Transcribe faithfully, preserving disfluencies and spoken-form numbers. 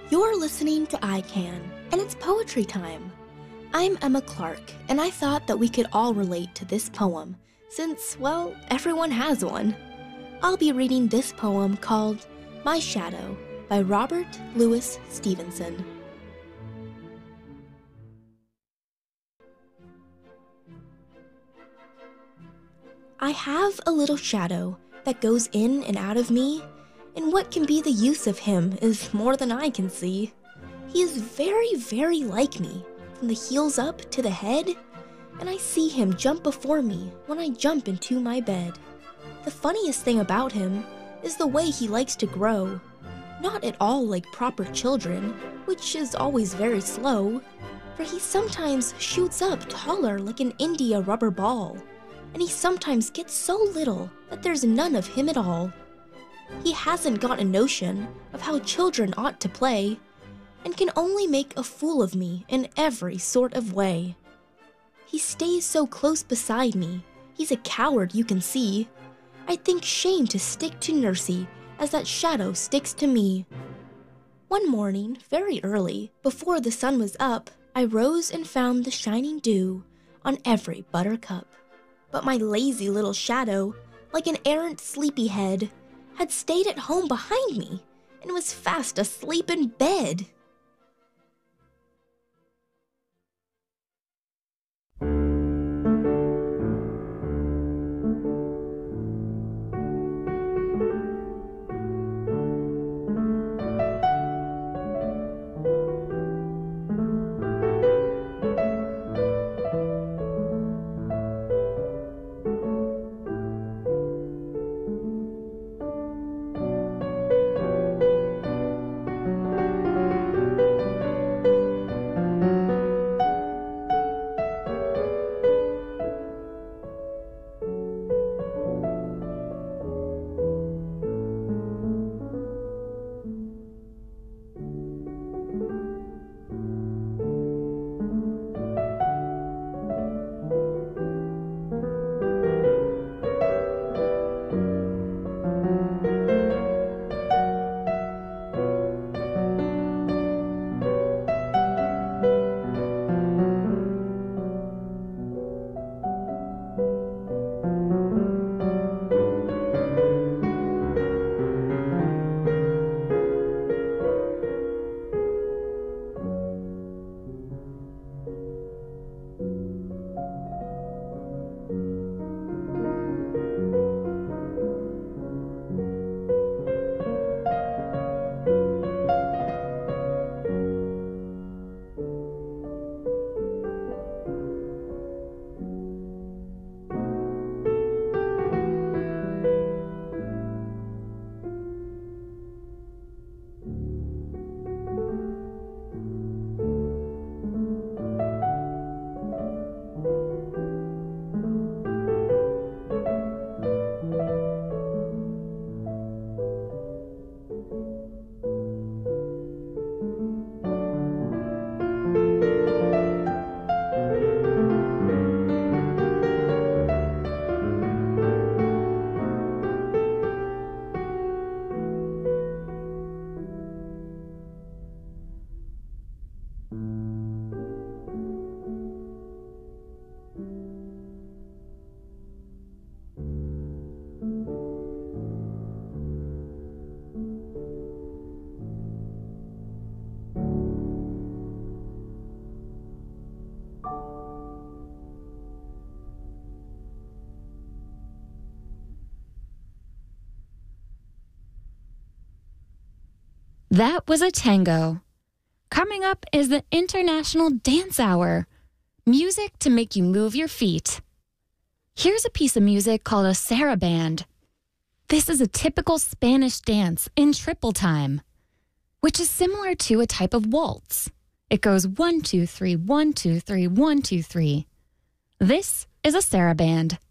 You're listening to I Can, and it's poetry time. I'm Emma Clark, and I thought that we could all relate to this poem, since, well, everyone has one. I'll be reading this poem called My Shadow by Robert Louis Stevenson. I have a little shadow that goes in and out of me, and what can be the use of him is more than I can see. He is very, very like me, from the heels up to the head, and I see him jump before me when I jump into my bed. The funniest thing about him is the way he likes to grow. Not at all like proper children, which is always very slow, for he sometimes shoots up taller like an India rubber ball, and he sometimes gets so little that there's none of him at all. He hasn't got a notion of how children ought to play, and can only make a fool of me in every sort of way. He stays so close beside me, he's a coward you can see. I'd think shame to stick to Nursey as that shadow sticks to me. One morning, very early, before the sun was up, I rose and found the shining dew on every buttercup. But my lazy little shadow, like an errant sleepyhead, had stayed at home behind me and was fast asleep in bed. That was a tango. Coming up is the International Dance Hour. Music to make you move your feet. Here's a piece of music called a saraband. This is a typical Spanish dance in triple time, which is similar to a type of waltz. It goes one, two, three, one, two, three, one, two, three. This is a saraband.